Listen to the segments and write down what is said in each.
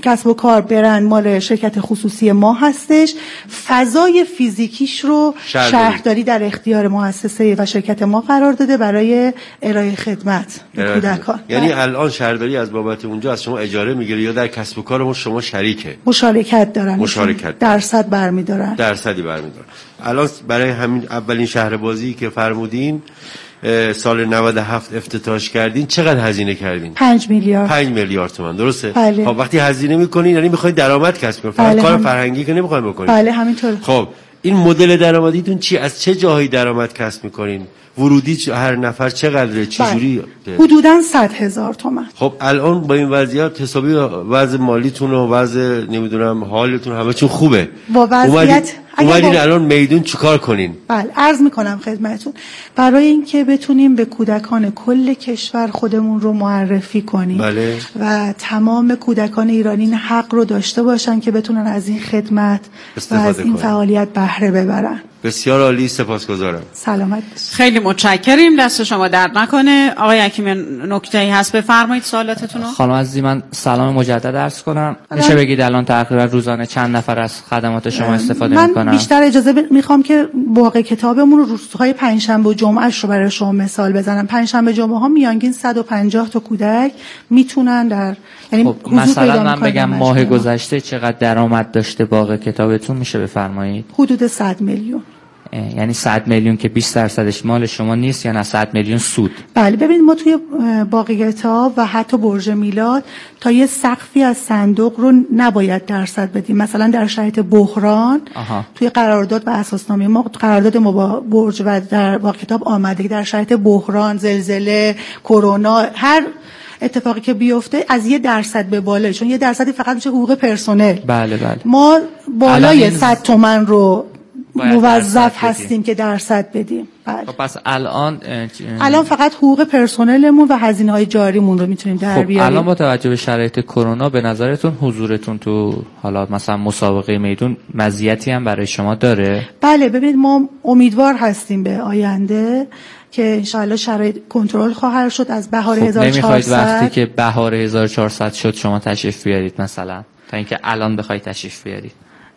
کسب و کار برند مال شرکت خصوصی ما هستش. فضای فیزیکیش رو شهرداری در اختیار مؤسسه و شرکت ما قرار داده برای ارائه خدمت به کودکان. یعنی الان شهرداری از بابت اونجا از شما اجاره میگیره یا در کسب و کارمون شما شریکه؟ مشارکت دارن. درصد برمیدارن. درصدی برمیدارن. الان برای همین اولین شهربازی که فرمودین سال 97 افتتاحش کردین، چقدر هزینه کردین؟ 5 میلیارد. 5 میلیارد تومان، درسته؟ بله. خب وقتی هزینه میکنین یعنی میخواین درآمد کسب کنین، فقط کار فرهنگی که نمیخواین بکنین. بله همینطوره. خب این مدل درآمدیتون چی؟ از چه جاهایی درآمد کسب میکنین؟ ورودی هر نفر چقدره؟ چجوری؟ حدوداً 100,000 تومان. خب الان با این وضعیت حسابی وضع مالیتون و وضع نمیدونم حالتون همه چون خوبه. با وضعیت اومدین الان میدون چیکار کنین؟ بله عرض میکنم خدمتتون. برای اینکه بتونیم به کودکان کل کشور خودمون رو معرفی کنیم بله. و تمام کودکان ایرانی این حق رو داشته باشن که بتونن از این خدمت و از این فعالیت بهره ببرن. بسیار عالی، سپاسگزارم. سلامت باشید. خیلی متشکریم، دست شما درد نکنه. آقای حکیمیان نکته‌ای هست بفرمایید سوالاتتون رو. خانم عزیزی من سلام مجدد عرض کنم. میشه بگید الان تقریبا روزانه چند نفر از خدمات شما استفاده میکنن؟ من بیشتر اجازه میخوام که باغ کتابمون رو روزهای پنجشنبه و جمعهش رو برای شما مثال بزنم. پنجشنبه جمعه ها میانگین 150 تا کودک میتونن در یعنی مثلا من بگم ماه گذشته چقدر درآمد داشته باغ کتابتون میشه بفرمایید؟ حدود 100 میلیون. یعنی 100 میلیون که 20% مال شما نیست یا نه 100 میلیون سود؟ بله ببینید ما توی باغ کتاب و حتی برج میلاد تا یه سقفی از صندوق رو نباید درصد بدیم. مثلا در شرایط بحران توی قرارداد و اساسنامه ما قرارداد ما با برج و در باغ کتاب آمده که در شرایط بحران، زلزله، کرونا، هر اتفاقی که بیفته از 1% به بالا، چون 1% فقط میشه حقوق پرسنل. بله بله. ما بالای 100 تومن رو موظف هستیم که درصد بدیم. بله. خب پس الان فقط حقوق پرسنلمون و هزینه‌های جاریمون رو میتونیم در بیاریم. الان با توجه به شرایط کرونا به نظرتون حضورتون تو حالا مثلا مسابقه میدون مزیتی هم برای شما داره؟ بله ببینید ما امیدوار هستیم به آینده که انشاءالله شرایط کنترل خواهد شد از بهار 1400. نمیخواید وقتی که بهار 1400 شد شما تشریف بیارید مثلا تا اینکه الان بخواید تشریف بیارید؟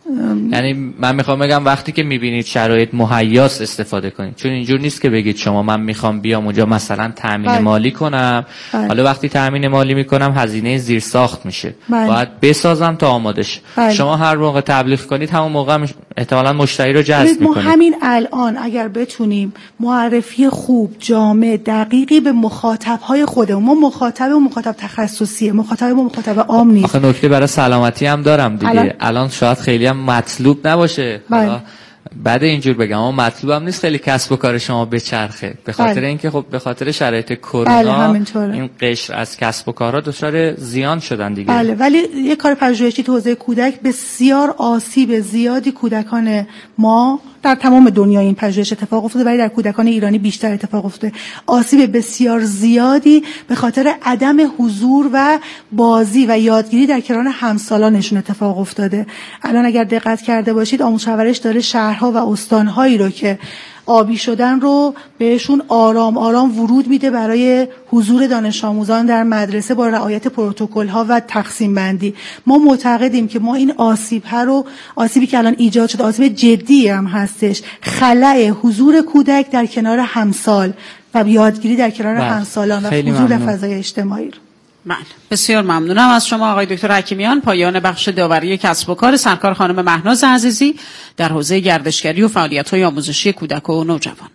یعنی من میخوام بگم وقتی که میبینید شرایط مهیاست استفاده کنید، چون اینجور نیست که بگید شما من میخوام بیام اونجا مثلا تامین مالی کنم. حالا وقتی تامین مالی میکنم هزینه زیرساخت میشه، باید بسازم تا آماده شه. شما هر موقع تبلیغ کنید همون موقع احتمالاً مشتری رو جذب میکنید. ما همین الان اگر بتونیم معرفی خوب، جامع، دقیقی به مخاطبهای خودمون، ما مخاطب تخصصیه، مخاطب عام نیست. آخه نکته برای سلامتی هم دارم دیگه. الان شاید خیلی هم مطلوب نباشه. بعد اینجور بگم اما مطلوب هم نیست خیلی کسب و کار شما بچرخه، به خاطر اینکه خب به خاطر شرایط کرونا این قشر از کسب و کارها دچار زیان شدن دیگه. بله ولی یک کار پژوهشی تو حوزه کودک بسیار آسیب زیادی کودکان ما در تمام دنیا این پژوهش اتفاق افتاده، ولی در کودکان ایرانی بیشتر اتفاق افتاده. آسیب بسیار زیادی به خاطر عدم حضور و بازی و یادگیری در کنار همسالانشون اتفاق افتاده. الان اگر دقت کرده باشید آموزش پرورش داره شهرها و استانهایی رو که آبی شدن رو بهشون آرام آرام ورود میده برای حضور دانش آموزان در مدرسه با رعایت پروتکل ها و تقسیم بندی. ما معتقدیم که ما این آسیبی که الان ایجاد شده آسیب جدی هم هستش، خلأ حضور کودک در کنار همسال و یادگیری در کنار همسالان و حضور فضای اجتماعی. بله بسیار ممنونم از شما آقای دکتر حکیمیان. پایان بخش داوری کسب و کار سرکار خانم مهناز عزیزی در حوزه گردشگری و فعالیت‌های آموزشی کودک و نوجوان.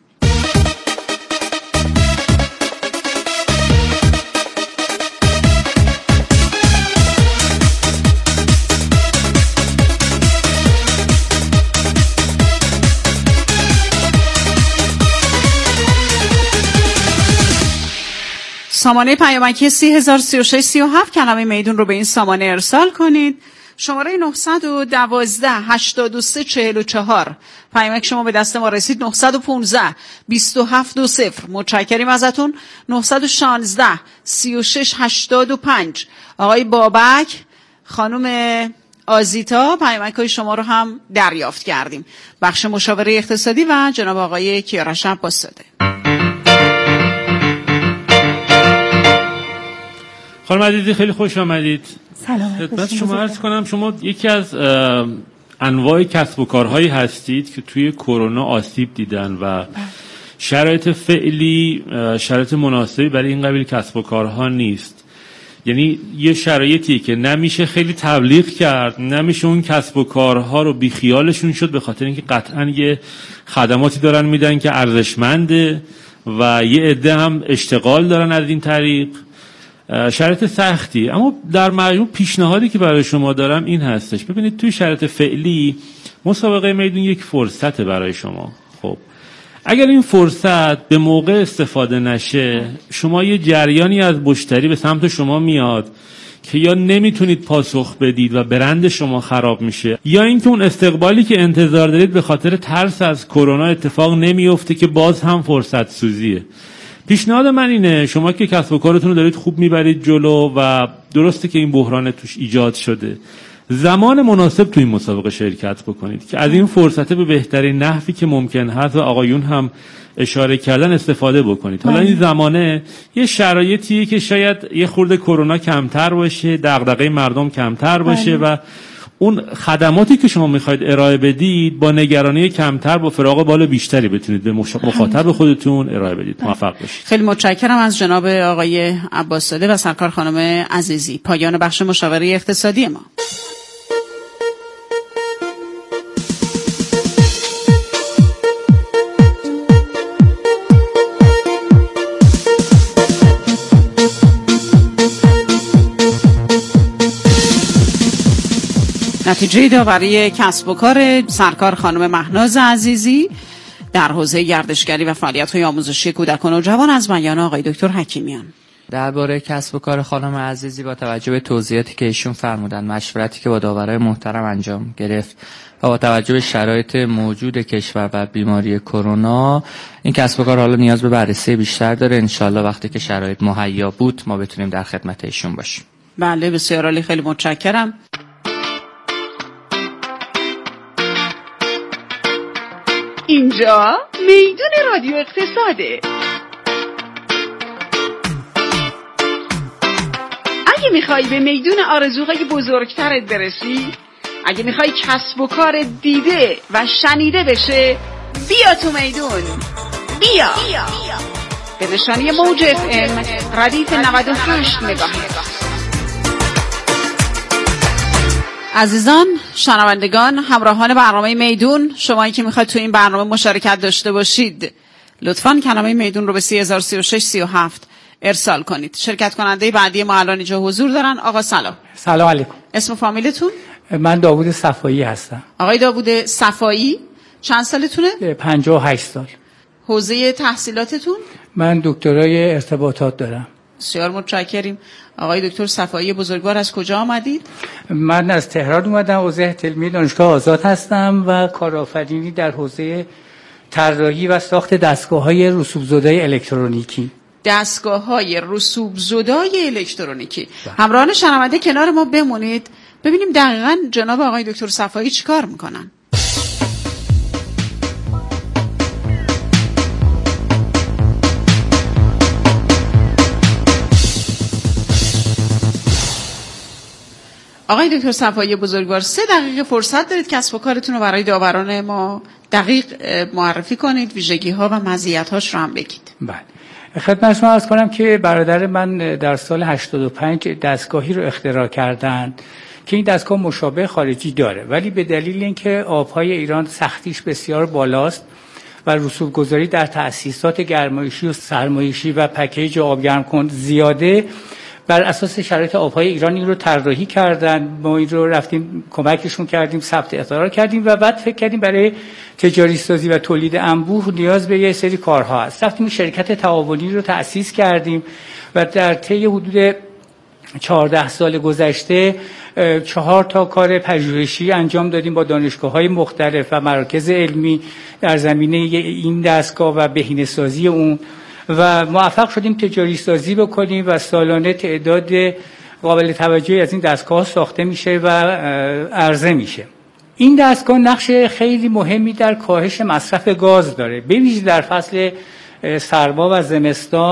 سامانه پیامکی 303637 کلمه میدون رو به این سامانه ارسال کنید. شماره 912 83 44 پیامک شما به دست ما رسید. 915 270 متشکریم ازتون. 916 36 85 آقای بابک، خانم آزیتا، پیامک‌های شما رو هم دریافت کردیم. بخش مشاوره اقتصادی و جناب آقای کیارش عباس‌زاده. خانم عزیزی خیلی خوش آمدید. سلام. خدمت شما عرض کنم شما یکی از انواع کسب و کارهایی هستید که توی کرونا آسیب دیدن و شرایط فعلی شرایط مناسبی برای این قبیل کسب و کارها نیست. یعنی یه شرایطی که نمیشه خیلی تبلیغ کرد، نمیشه اون کسب و کارها رو بیخیالشون شد، به خاطر اینکه قطعا یه خدماتی دارن میدن که ارزشمنده و یه عده هم اشتغال دارن از این طریق. شرایط سختی، اما در مجموع پیشنهادی که برای شما دارم این هستش. ببینید توی شرایط فعلی مسابقه میدون یک فرصت برای شما. خب اگر این فرصت به موقع استفاده نشه، شما یه جریانی از مشتری به سمت شما میاد که یا نمیتونید پاسخ بدید و برند شما خراب میشه، یا اینکه اون استقبالی که انتظار دارید به خاطر ترس از کرونا اتفاق نمیفته که باز هم فرصت سوزیه. پیشنهاد من اینه شما که کسب و کارتون رو دارید خوب میبرید جلو و درسته که این بحران توش ایجاد شده، زمان مناسب تو این مسابقه شرکت بکنید که از این فرصت به بهترین نحوی که ممکن هست و آقایون هم اشاره کردن استفاده بکنید. حالا این زمانه یه شرایطیه که شاید یه خورده کرونا کمتر باشه، دغدغه مردم کمتر باشه و اون خدماتی که شما میخواید ارائه بدید با نگرانی کمتر با فراغ بال بیشتری بتونید به مخاطب خودتون ارائه بدید. موفق باشید. خیلی متشکرم از جناب آقای عباس‌زاده و سرکار خانم عزیزی. پایان بخش مشاوره اقتصادی ما. نتیجه داوری کسب و کار سرکار خانم مهناز عزیزی در حوزه گردشگری و فعالیت‌های آموزشی کودکان و جوان از بیان آقای دکتر حکیمیان. درباره کسب و کار خانم عزیزی با توجه به توضیحاتی که ایشون فرمودن، مشورتی که با داورای محترم انجام گرفت و با توجه به شرایط موجود کشور و بیماری کرونا، این کسب و کار حالا نیاز به بررسی بیشتر داره. انشالله وقتی که شرایط مهیا بود ما بتونیم در خدمت ایشون باشیم. بله بسیار عالی، خیلی متشکرم. اینجا میدون رادیو اقتصاده. اگه میخوای به میدون آرزوهای بزرگترت برسی، اگه میخوای کسب و کار دیده و شنیده بشه، بیا تو میدون. بیا به نشانی موج FM ردیف 98 مگاهرتز. عزیزان شنوندگان همراهان برنامه میدون، شمایی که میخواید تو این برنامه مشارکت داشته باشید لطفاً کلمه میدون رو به 303637 ارسال کنید. شرکت کننده بعدی ما الان اینجا حضور دارن. آقا سلام. سلام علیکم. اسم و فامیلتون؟ من داوود صفایی هستم. آقای داوود صفایی چند سالتونه؟ 58 سال. حوزه تحصیلاتتون؟ من دکترای ارتباطات دارم. بسیار متشکریم. آقای دکتر صفایی بزرگوار از کجا آمدید؟ من از تهران اومدم، حوزه علمی دانشگاه آزاد هستم و کارآفرینی در حوزه طراحی و ساخت دستگاه‌های رسوب‌زدای الکترونیکی. دستگاه‌های رسوب‌زدای الکترونیکی. همراهان شنونده کنار ما بمونید ببینیم دقیقاً جناب آقای دکتر صفایی چیکار میکنن. آقای دکتر صفایی بزرگوار 3 دقیقه فرصت دارید کسب و کارتون رو برای داوران ما دقیق معرفی کنید، ویژگی‌ها و مزیت‌هاش رو هم بگید. بله. خدمت شما عرض کنم که برادر من در سال 85 دستگاهی رو اختراع کردند که این دستگاه مشابه خارجی داره، ولی به دلیل اینکه آب‌های ایران سختیش بسیار بالاست و رسوب‌گذاری در تأسیسات گرمایشی و سرمایشی و پکیج آبگرم کن زیاده، بر اساس شرایط آب‌های ایران این رو طراحی کردن. ما این رو رفتیم کمکشون کردیم، ثبت اختراع کردیم و بعد فکر کردیم برای تجاری سازی و تولید انبوه نیاز به یه سری کارها هست. رفتیم شرکت تعاونی رو تأسیس کردیم و در طی حدود 14 سال گذشته 4 تا کار پژوهشی انجام دادیم با دانشگاه‌های مختلف و مراکز علمی در زمینه این دستگاه و بهینه‌سازی اون و موفق شدیم تجاری سازی بکنیم و سالانه تعداد قابل توجهی از این دستگاه ساخته میشه و عرضه میشه. این دستگاه نقش خیلی مهمی در کاهش مصرف گاز داره، به ویژه در فصل سرما و زمستان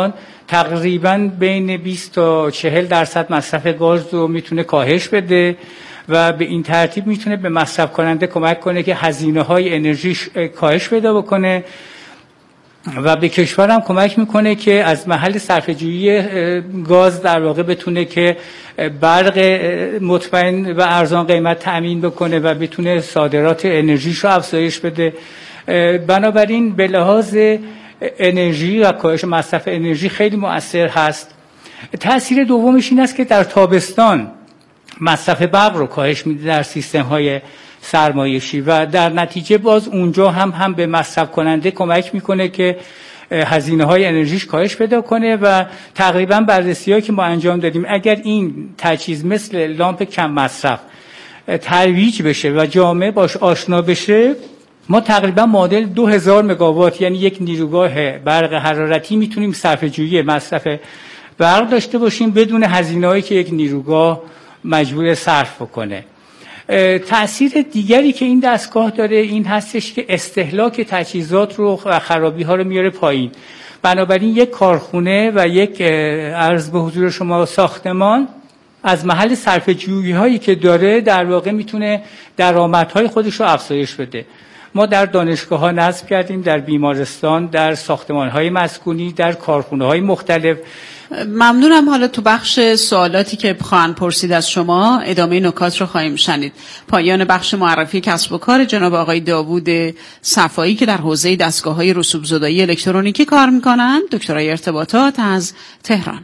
تقریبا بین 20 تا 40% مصرف گاز رو میتونه کاهش بده و به این ترتیب میتونه به مصرف کننده کمک کنه که هزینه‌های انرژیش کاهش پیدا بکنه و به کشور هم کمک میکنه که از محل صرفه‌جویی گاز در واقع بتونه که برق مطمئن و ارزان قیمت تأمین بکنه و بتونه صادرات انرژیش رو افزایش بده. بنابراین به لحاظ انرژی و کاهش مصرف انرژی خیلی مؤثر هست. تأثیر دومش این است که در تابستان مصرف برق رو کاهش میده در سیستم‌های سرمایشی و در نتیجه باز اونجا هم به مصرف کننده کمک میکنه که هزینه‌های انرژیش کاهش پیدا کنه و تقریبا بررسی‌هایی که ما انجام دادیم اگر این تجهیز مثل لامپ کم مصرف ترویج بشه و جامعه باش آشنا بشه، ما تقریبا معادل 2000 مگاوات یعنی یک نیروگاه برق حرارتی میتونیم صرفه‌جویی مصرف برق داشته باشیم بدون هزینه‌هایی که یک نیروگاه مجبور صرف بکنه. تأثیر دیگری که این دستگاه داره این هستش که استهلاک تجهیزات رو و خرابی ها رو میاره پایین. بنابراین یک کارخونه و یک عرض به حضور شما ساختمان از محل صرفه‌جویی هایی که داره در واقع میتونه درآمدهای خودش رو افزایش بده. ما در دانشگاه ها نصب کردیم، در بیمارستان، در ساختمان های مسکونی، در کارخونه های مختلف. ممنونم. حالا تو بخش سوالاتی که خواهند پرسید از شما ادامه نکات رو خواهیم شنید. پایان بخش معرفی کسب و کار جناب آقای داوود صفایی که در حوزه دستگاه‌های رسوب‌زدایی الکترونیکی کار می‌کنند، دکترای ارتباطات از تهران.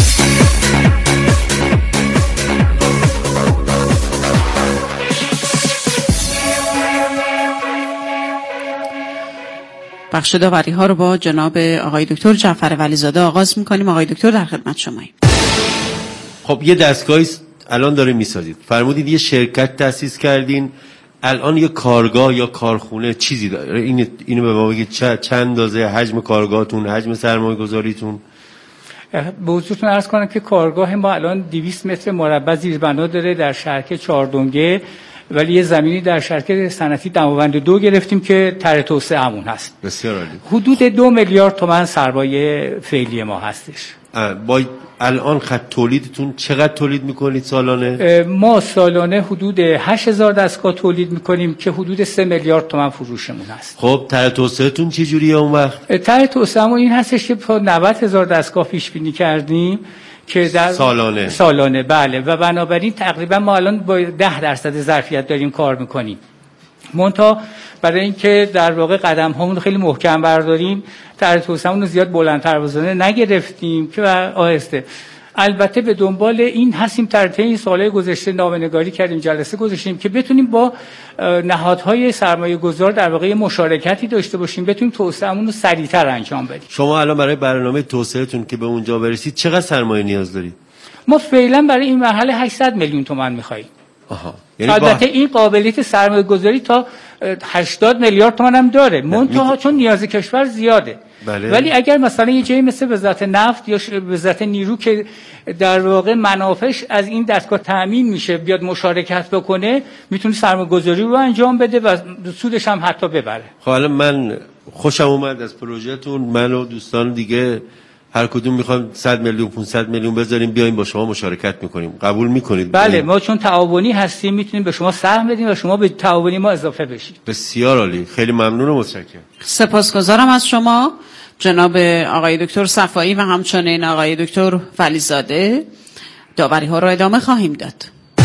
بخش داوری ها رو با جناب آقای دکتر جعفر ولیزاده آغاز می‌کنیم. آقای دکتر در خدمت شماییم. خب یه دستگاهی الان داره میسازید، فرمودید یه شرکت تأسیس کردین، الان یه کارگاه یا کارخونه چیزی داره، اینو به ما بگید چند اندازه حجم کارگاهتون، حجم سرمایه‌گذاریتون؟ به حضورتون عرض کنم که کارگاه ما الان 200 متر مربع زیربنا داره در شرکه چهاردونگه، ولی یه زمینی در شرکت صنعتی دماوند 2 گرفتیم که طرح توسعه‌مون هست. بسیار عالی. حدود 2 میلیارد تومان سرمایه فعلی ما هستش. با الان خط تولیدتون چقدر تولید میکنید سالانه؟ ما سالانه حدود 8000 دستگاه تولید میکنیم که حدود 3 میلیارد تومان فروشمون هست. خب طرح توسعه‌تون چه جوریه اون وقت؟ طرح توسعه‌مون این هستش که 90000 دستگاه پیش بینی کردیم که در سالانه بله، و بنابراین تقریبا ما الان با 10% ظرفیت داریم کار میکنیم. منتها برای اینکه در واقع قدم هامون خیلی محکم برداریم، طرح توسعه‌مون رو زیاد بلند پروازانه نگرفتیم که آهسته. البته به دنبال این هستیم، طی این سالهای گذشته نامه‌نگاری کردیم، جلسه گذاشتیم که بتونیم با نهادهای سرمایه‌گذار در واقع مشارکتی داشته باشیم، بتونیم توسعه‌مون رو سریعتر انجام بدیم. شما الان برای برنامه توسعه‌تون که به اونجا برسید چقدر سرمایه نیاز دارید؟ ما فعلا برای این مرحله 800 میلیون تومان می‌خوایم. یعنی البته این قابلیت سرمایه‌گذاری تا 80 میلیارد تومان هم داره، منتها چون نیاز کشور زیاده. بله. ولی اگر مثلا یه جایی مثل وزارت نفت یا وزارت نیرو که در واقع منافعش از این دستگاه تأمین میشه بیاد مشارکت بکنه، میتونه سرمایه‌گذاری رو انجام بده و سودش هم حتی ببره. خب الان من خوشم اومد از پروژهتون، من و دوستان دیگه هر کدوم میخوایم 100 میلیون 500 میلیون بذاریم بیایم با شما مشارکت میکنیم. قبول میکنید؟ بله، ما چون تعاونی هستیم میتونیم به شما سهم بدیم و شما به تعاونی ما اضافه بشید. بسیار عالی، خیلی ممنون و متشکرم. سپاسگزارم از شما جناب آقای دکتر صفایی و همچنین آقای دکتر ولیزاده. داوری ها رو ادامه خواهیم داد.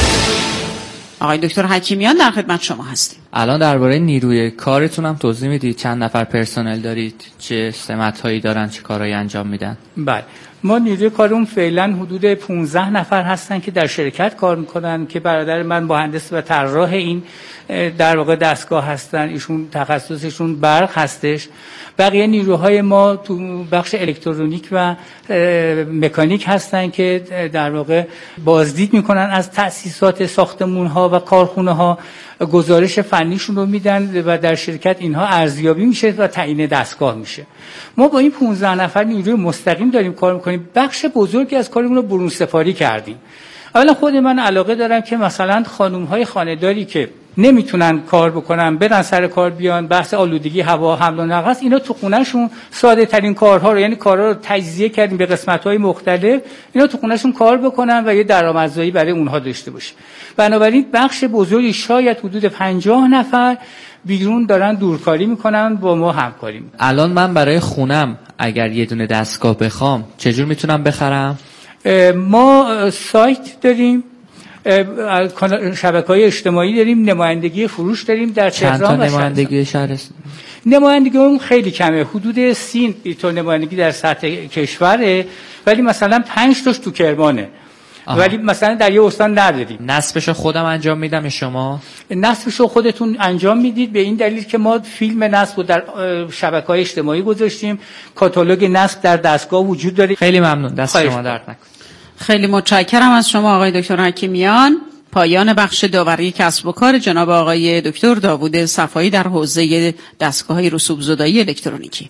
آقای دکتر حکیمیان در خدمت شما هستیم. الان درباره نیروی کارتون هم توضیح میدید؟ چند نفر پرسنل دارید؟ چه سمت‌هایی دارن؟ چه کارهایی انجام میدن؟ بله، ما نیروی کارمون فعلا حدود 15 نفر هستن که در شرکت کار میکنن که برادر من مهندس و طراح این در واقع دستگاه هستن، ایشون تخصصشون برق هستش. بقیه نیروهای ما تو بخش الکترونیک و مکانیک هستن که در واقع بازدید میکنن از تأسیسات ساختمان‌ها و کارخونه‌ها، گزارش فنیشون رو میدن و در شرکت اینها ارزیابی میشه و تعیین دستگاه میشه. ما با این 15 نفر نیروی مستقیم داریم کار میکنیم. بخش بزرگی از کارمون رو برون سپاری کردیم. اولا خود من علاقه دارم که مثلا خانم‌های خانه‌داری که نمیتونن کار بکنن، برن سر کار بیان، بحث آلودگی هوا، حمل و نقل است، اینا تو خونهشون ساده ترین کارها رو، یعنی کارها رو تجزیه کردیم به قسمت‌های مختلف، اینا تو خونهشون کار بکنن و یه درآمدزایی برای اونها داشته باشه. بنابراین بخش بزرگی شاید حدود 50 نفر بیرون دارن دورکاری میکنن، با ما همکاری میکنن. الان من برای خونم اگر یه دونه دستگاه بخوام چجور میتونم بخرم؟ ما سایت داریم، شبکه‌های اجتماعی داریم، نمایندگی فروش داریم در تهران. چند تا نمایندگی شهرستان؟ نمایندگی اون خیلی کمه، حدود 30 تا نمایندگی در سطح کشوره، ولی مثلا 5 تاش تو کرمانه. ولی مثلا در یه استان نداریم. نصبشو خودم انجام میدم شما؟ نصبشو خودتون انجام میدید، به این دلیل که ما فیلم نصب رو در شبکه‌های اجتماعی گذاشتیم، کاتالوگ نصب در دستگاه وجود داره. خیلی ممنون، دست شما درد نکنه. خیلی متشکرم از شما آقای دکتر حکیمیان. پایان بخش داوری کسب و کار جناب آقای دکتر داوود صفایی در حوزه دستگاه‌های رسوب‌زدایی الکترونیکی.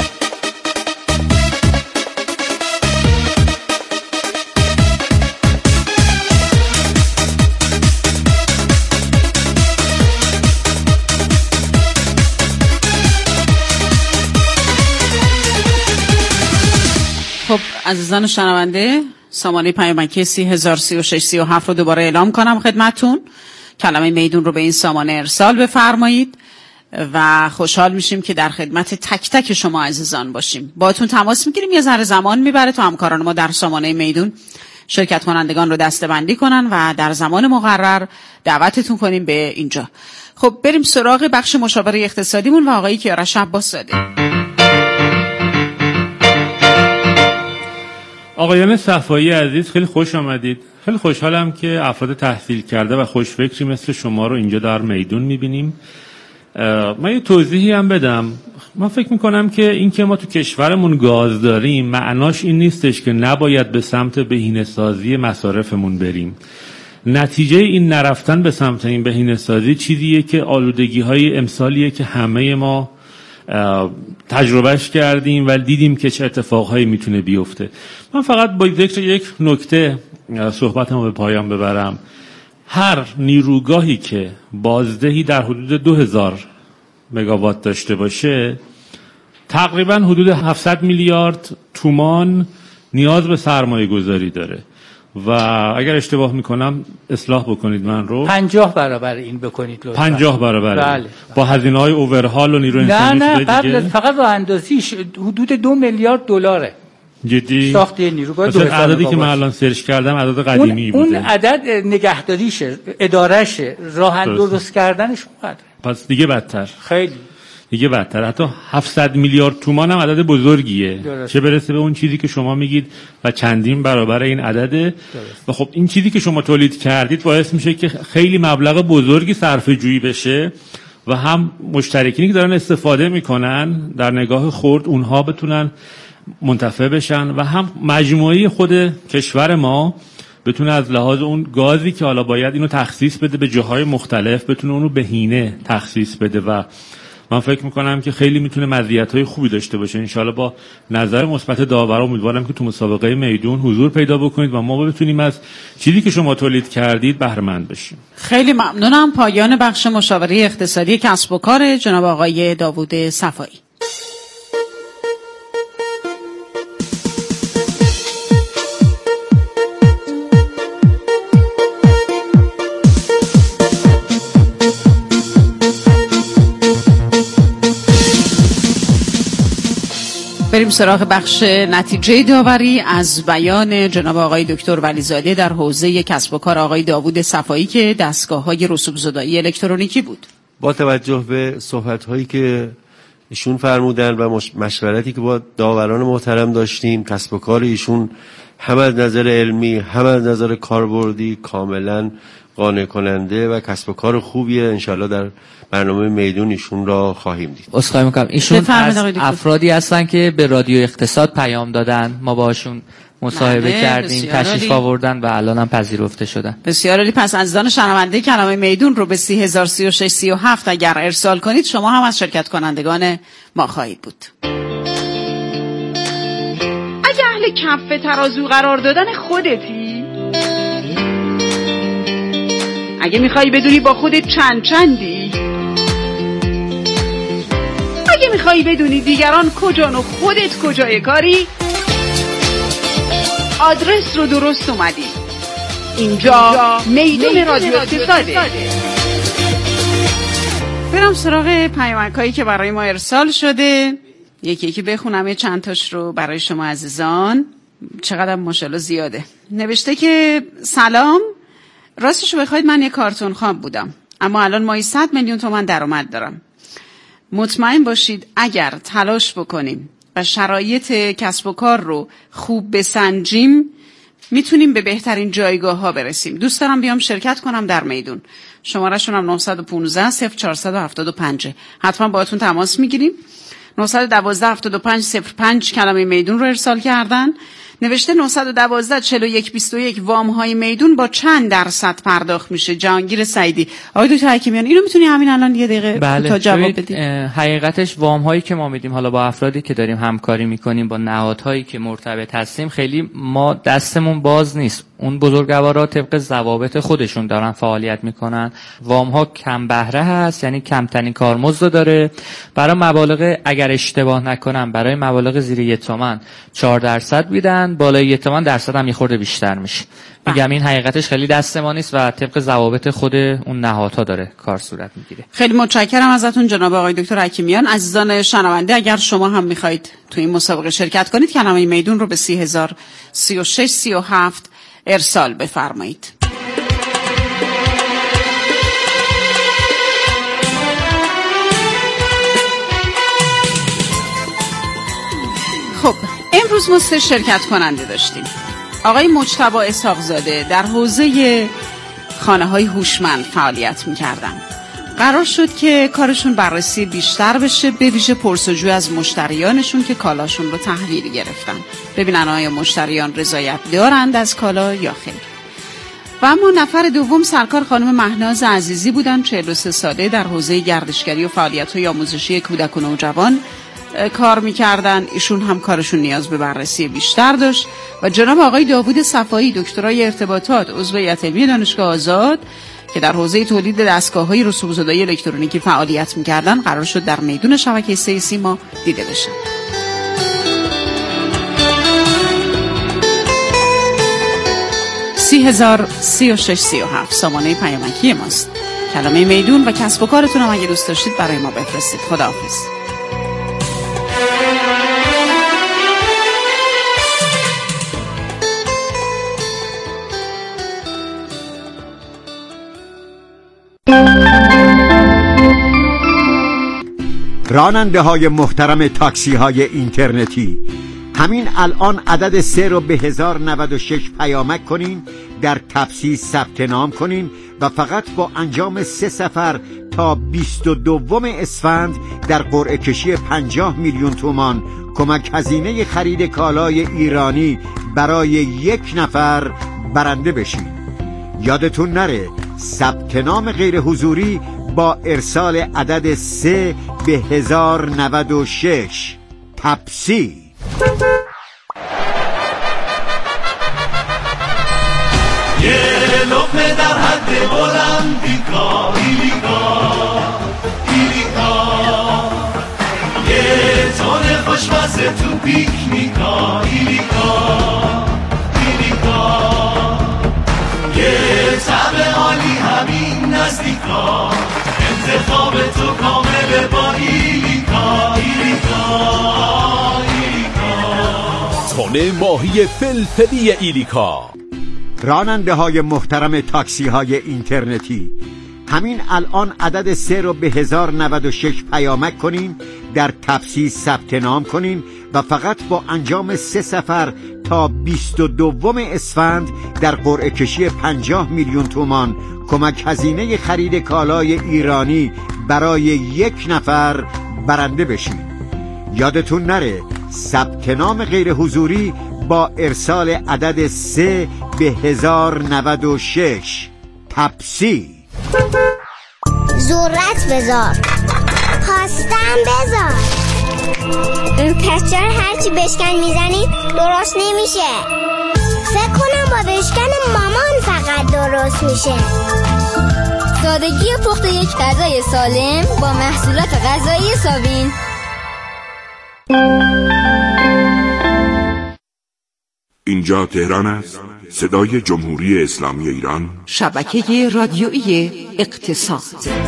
خب عزیزان شنونده، سامانه پیامکی 30,036-37 رو دوباره اعلام کنم خدمتتون. کلمه میدون رو به این سامانه ارسال بفرمایید و خوشحال میشیم که در خدمت تک تک شما عزیزان باشیم. باهاتون تماس میگیریم، یه ذره زمان میبره تا همکاران ما در سامانه میدون شرکت کنندگان رو دسته‌بندی کنن و در زمان مقرر دعوتتون کنیم به اینجا. خب بریم سراغ بخش مشاوره اقتصادیمون و آقای کیارش عباس‌زاده. آقایان صفایی عزیز، خیلی خوش آمدید. خیلی خوشحالم که افراد تحصیل کرده و خوشفکری مثل شما رو اینجا در میدون میبینیم. من یه توضیحی هم بدم. من فکر میکنم که این که ما تو کشورمون گاز داریم معناش این نیستش که نباید به سمت بهینه‌سازی مصارفمون بریم. نتیجه این نرفتن به سمت این بهینه‌سازی چیزیه که آلودگی‌های امسالیه که همه ما تجربهش کردیم و دیدیم که چه اتفاقهایی میتونه بیفته. من فقط با ذکر یک نکته صحبتمو به پایان ببرم. هر نیروگاهی که بازدهی در حدود 2000 مگاوات داشته باشه تقریبا حدود 700 میلیارد تومان نیاز به سرمایه گذاری داره و اگر اشتباه میکنم اصلاح بکنید من رو. 50 برابر این بکنید لطفا. 50 برابر. بله. با هزینه‌های اوورهال و نیرو انسانی. نه قبل فقط با اندازیش حدود 2 میلیارد دلاره. جدی؟ ساخت نیروگاه 2000 عددی که من الان سرچ کردم عدد قدیمی بوده. اون عدد نگهداریشه، ادارشه، راه درست کردنش اونقدره. پس دیگه بدتر. خیلی دیگه بدتر. حتی 700 میلیارد تومان هم عدد بزرگیه. درست. چه برسه به اون چیزی که شما میگید و چندین برابر این عدده. درست. و خب این چیزی که شما تولید کردید باعث میشه که خیلی مبلغ بزرگی صرفه جویی بشه و هم مشترکینی که دارن استفاده میکنن در نگاه خرد اونها بتونن منتفع بشن و هم مجموعه خود کشور ما بتونه از لحاظ اون گازی که حالا باید اینو تخصیص بده به جاهای مختلف بتونه اونو بهینه تخصیص بده و من فکر میکنم که خیلی میتونه مزیت‌های خوبی داشته باشه. انشالله با نظر مثبت داورا امیدوارم که تو مسابقه میدون حضور پیدا بکنید و ما بتونیم از چیزی که شما تولید کردید بهره مند بشیم. خیلی ممنونم. پایان بخش مشاوره اقتصادی کسب و کار جناب آقای داوود صفایی. بریم سراغ بخش نتیجه داوری از بیان جناب آقای دکتر ولیزاده در حوزه کسب و کار آقای داوود صفایی که دستگاه‌های رسوب‌زدایی الکترونیکی بود. با توجه به صحبت‌هایی که ایشون فرمودن و مشورتی که با داوران محترم داشتیم، کسب و کار ایشون هم از نظر علمی هم از نظر کاربردی کاملا قانع کننده و کسب و کار خوبیه. انشالله در برنامه میدون ایشون را خواهیم دید. عذرخواهی می‌کنم ایشون از افرادی هستن که به رادیو اقتصاد پیام دادن، ما باشون مصاحبه کردیم، تشریف آوردن و الان هم پذیرفته شدن. بسیار عالی. پس عزیزان شنونده کلمه میدون رو به 30,036-37 اگر ارسال کنید شما هم از شرکت کنندگان ما خواهید بود. اگه اهل کف ترازو قرار دادن خودتی، اگه میخوای بدونی با خودت چندی، اگه میخوای بدونی دیگران کجان و خودت کجای کاری، آدرس رو درست اومدی. اینجا میدون رادیو اقتصاده. برم سراغ پیامک‌هایی که برای ما ارسال شده، یکی یکی بخونم، چند تاش رو برای شما عزیزان. چقدر ماشاءالله زیاده. نوشته که سلام، راستش رو بخواید من یک کارتون خواب بودم، اما الان ماهی 100 میلیون تومان درآمد دارم. مطمئن باشید اگر تلاش بکنیم و شرایط کسب و کار رو خوب بسنجیم میتونیم به بهترین جایگاه ها برسیم. دوست دارم بیام شرکت کنم در میدون. شماره شونم 915 0475. حتما باهاتون تماس میگیریم. 912 75 05 کلمه میدون رو ارسال کردن. نوشته 912 41 21 وام های میدون با چند درصد پرداخت میشه؟ جهانگیر سعیدی. آقای دکتر حکیمیان اینو میتونی همین الان یه دقیقه تا جواب بدی؟ حقیقتش وام هایی که ما میدیم، حالا با افرادی که داریم همکاری میکنیم، با نهادهایی که مرتبط هستیم، خیلی ما دستمون باز نیست. اون بزرگوارا طبق ضوابط خودشون دارن فعالیت میکنن. وام ها کم بهره هست، یعنی کمترین کارمزد داره. برای مبالغ اگر اشتباه نکنم برای مبالغ زیر 1 تومن 4% میدن، بالای 1 تومن درصد هم میخورده بیشتر میشه. میگم این حقیقتش خیلی دست ما نیست و طبق ضوابط خود اون نهادها داره کار صورت میگیره. خیلی متشکرم ازتون جناب آقای دکتر حکیمیان. عزیزان شنونده، اگر شما هم میخواید تو این مسابقه شرکت کنید، کلمه میدون رو به 30,036 37 ارسال بفرمایید. خب امروز ما 3 شرکت کننده داشتیم. آقای مجتبی اسحاقزاده در حوزه خانه‌های هوشمند فعالیت می‌کردن. قرار شد که کارشون بررسی بیشتر بشه، به ویژه پرسجو از مشتریانشون که کالاشون رو تحویل گرفتن، ببینن آیا مشتریان رضایت دارند از کالا یا خیر. و اما نفر دوم سرکار خانم مهناز عزیزی بودن، 43 ساله، در حوزه گردشگری و فعالیت‌های آموزشی کودک و نوجوان کار می‌کردن. ایشون هم کارشون نیاز به بررسی بیشتر داشت. و جناب آقای داوود صفایی، دکترای ارتباطات، عضو هیئت علمی دانشگاه آزاد که در حوزه تولید دستگاه‌های رسوب‌زدایی الکترونیکی فعالیت می‌کردن، قرار شد در میدون شبکه 3 سیما دیده بشن. هزار 36 37 سامانه پیامکی ماست. کلمه میدون و کسب و کارتون هم اگه دوست داشتید برای ما بفرستید. خداحافظ. راننده های محترم تاکسی های اینترنتی، همین الان عدد 3 رو به 1096 پیامک کنین، در تپسی ثبت نام کنین و فقط با انجام 3 سفر تا 22 اسفند در قرعه کشی 50 میلیون تومان کمک هزینه خرید کالای ایرانی برای 1 نفر برنده بشین. یادتون نره ثبت نام غیر حضوری با ارسال عدد 3 به 1096. تپسی. یه لقمه در حد بلندیکا، ایلیکا، یه تون خوشمزه تو پیکنیکا، ایلیکا، یه طعم عالی همین نزدیکا، انتخاب تو کامل با ایلیکا. تون ماهی فلفلی ایلیکا. راننده های محترم تاکسی های اینترنتی، همین الان عدد 3 رو به 1096 پیامک کنین، در تپسی ثبت نام کنین و فقط با انجام 3 سفر تا 22 اسفند در قرعه کشی 50 میلیون تومان کمک هزینه خرید کالای ایرانی برای 1 نفر برنده بشین. یادتون نره ثبت نام غیر حضوری با ارسال عدد 3 به 1096. تپسی. ذرت بذار، خواستم بذار. پس چرا هرچی بشکن میزنی درست نمیشه؟ فکر کنم با بشکن مامان فقط درست میشه. سادگی پخت یک غذای سالم با محصولات غذایی ساوین. اینجا تهران است، صدای جمهوری اسلامی ایران، شبکه رادیویی اقتصاد.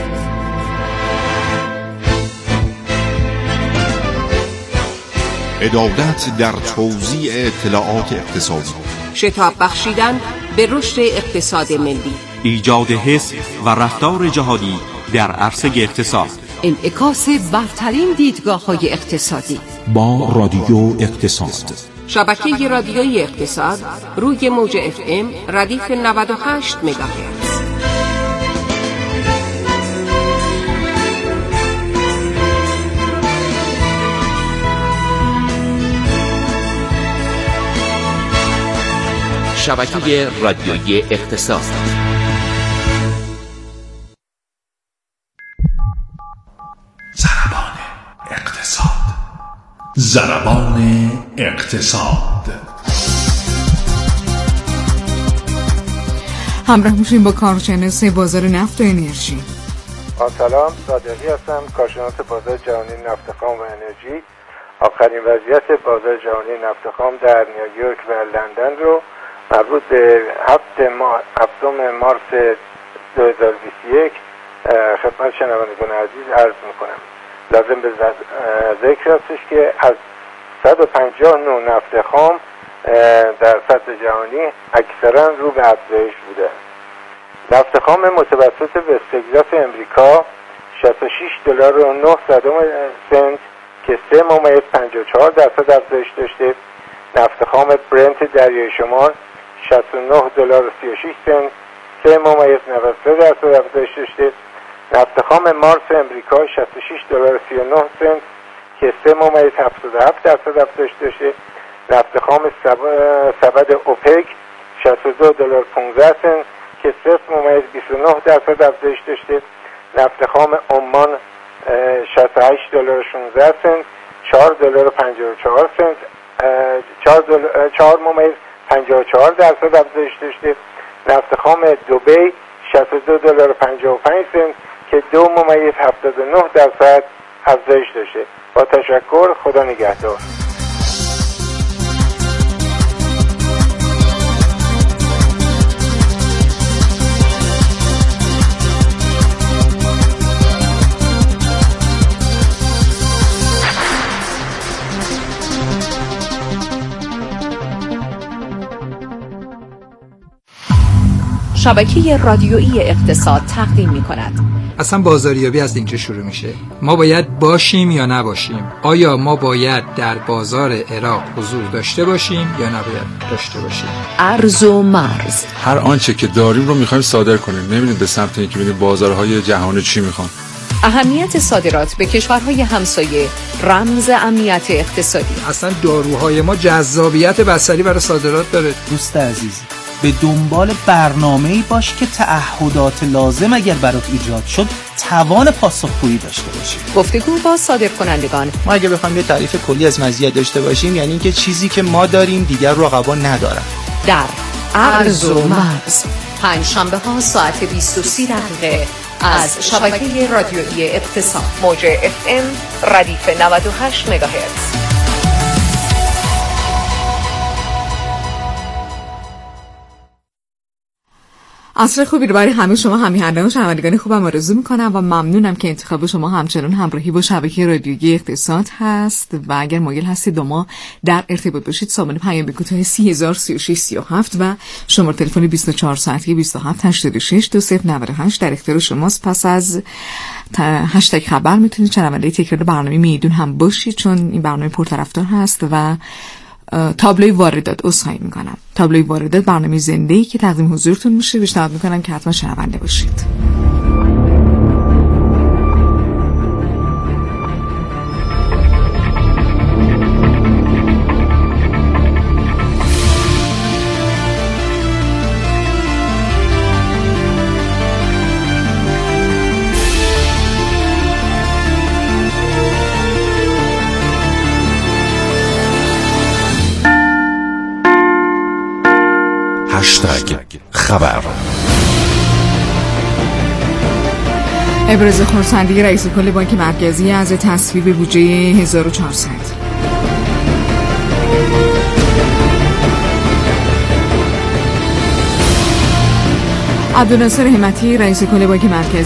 عدالت در توزیع اطلاعات اقتصادی، شتاب بخشیدن به رشد اقتصاد ملی، ایجاد حس و رفتار جهادی در عرصه اقتصاد، انعکاس برترین دیدگاه‌های اقتصادی با رادیو اقتصاد. شبکه رادیویی اقتصاد روی موج FM ردیف 98 مگاهرتز. شبکه رادیویی اقتصاد. ضربان اقتصاد. ضربان اقتصاد. همراه میشیم با کارشناس بازار نفت و انرژی. سلام، صادقی هستم، کارشناس بازار جهانی نفت خام و انرژی. آخرین وضعیت بازار جهانی نفت خام در نیویورک و لندن رو مربوط به 7 مارس 2021 خدمت شنوندگان عزیز عرض میکنم. لازم به ذکر هستش که از 150 نوع نفت خام در سطح جهانی اکثرا رو به افزایش بوده. نفت خام متوسط وست تگزاس امریکا 66 دلار و 9 سنت که 3.54% افزایش داشته. نفت خام برنت دریای شمال 69 دلار و 36 سنت 3.93% افزایش داشته. نفت خام مارس امریکا 66 دلار و 39 سنت که 3.77% افزایش داشته. نفت خام سبد اوپک 62 دلار 15 سنت که 0.29% افزایش داشته. نفت خام عمان 68 دلار 16 سنت 4 دلار و 54 سنت 4.54% افزایش داشته. نفت خام دبی 62 دلار و 55 سنت که 2.79% افزایش داشته. با تشکر، خدا نگهدار. شبکه رادیویی اقتصاد تقدیم می‌کند. اصلا بازاریابی از اینجا شروع میشه. ما باید باشیم یا نباشیم؟ آیا ما باید در بازار عراق حضور داشته باشیم یا نباید داشته باشیم؟ ارز و مرز. هر آنچه که داریم رو می‌خوایم صادر کنیم. نمی‌بینید به سمت اینکه ببینید بازارهای جهانی چی می‌خوان. اهمیت صادرات به کشورهای همسایه رمز امنیت اقتصادی. اصلا داروهای ما جذابیت بصری برای صادرات داره. دوست عزیز، به دنبال برنامه‌ای باش که تعهدات لازم اگر برات ایجاد شد توان پاسخگویی داشته باشی. گفتگو با صادرکنندگان. ما اگه بخوایم یه تعریف کلی از مزیت داشته باشیم یعنی اینکه چیزی که ما داریم دیگر رقبا ندارن. در ارز و مرز، پنجشنبه‌ها ساعت 20:30 از شبکه رادیویی اقتصاد، موج FM ردیف 98 مگاهرتز. عصر خوبی رو برای همه شما همیهنان و شنوندگان خوبم آرزو میکنم و ممنونم که انتخاب شما همچنان همراهی با شبکه رادیویی اقتصاد هست و اگر مایل هستید با ما در ارتباط باشید سامان پیام کوتاه 303637 و شماره تلفن 24 ساعتی 2786 2098 در اختیار شماست. پس از هشتگ خبر میتونید شنونده تکرار برنامه میدون هم باشید چون این برنامه پرطرفدار هست و تابلوی واردات عذرخواهی میکنم. تابلوی واردات برنامه زنده‌ای که تقدیم حضورتون میشه. پیشنهاد میکنم که حتما شنونده باشید. هشتگ خبر. ابراز خرسندی رئیس کل بانک مرکزی از تصویب بودجه 1400. عبدالناصر همتی رئیس کل بانک مرکزی